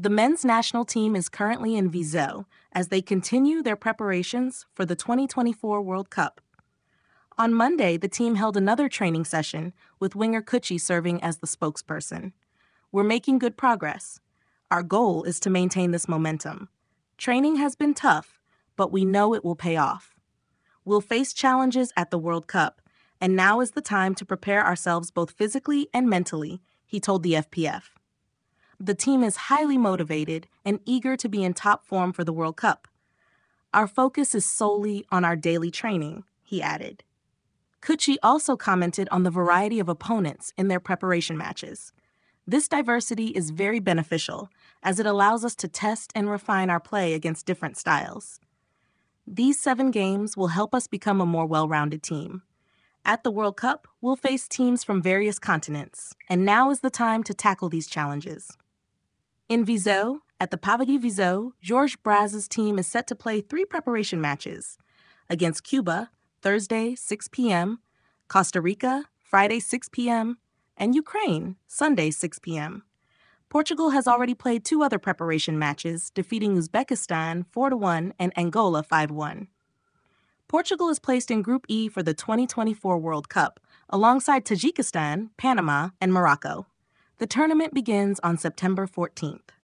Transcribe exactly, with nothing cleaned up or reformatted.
The men's national team is currently in Viseu as they continue their preparations for the twenty twenty-four World Cup. On Monday, the team held another training session with winger Kucci serving as the spokesperson. We're making good progress. Our goal is to maintain this momentum. Training has been tough, but we know it will pay off. We'll face challenges at the World Cup, and now is the time to prepare ourselves both physically and mentally, he told the F P F. The team is highly motivated and eager to be in top form for the World Cup. Our focus is solely on our daily training, he added. Kucci also commented on the variety of opponents in their preparation matches. This diversity is very beneficial, as it allows us to test and refine our play against different styles. These seven games will help us become a more well-rounded team. At the World Cup, we'll face teams from various continents, and now is the time to tackle these challenges. In Viseu, at the Pavadi Viseu, Georges Braze's team is set to play three preparation matches: against Cuba, Thursday, six p.m., Costa Rica, Friday, six p.m., and Ukraine, Sunday, six p.m. Portugal has already played two other preparation matches, defeating Uzbekistan four to one and Angola five to one. Portugal is placed in Group E for the twenty twenty-four World Cup, alongside Tajikistan, Panama, and Morocco. The tournament begins on September fourteenth.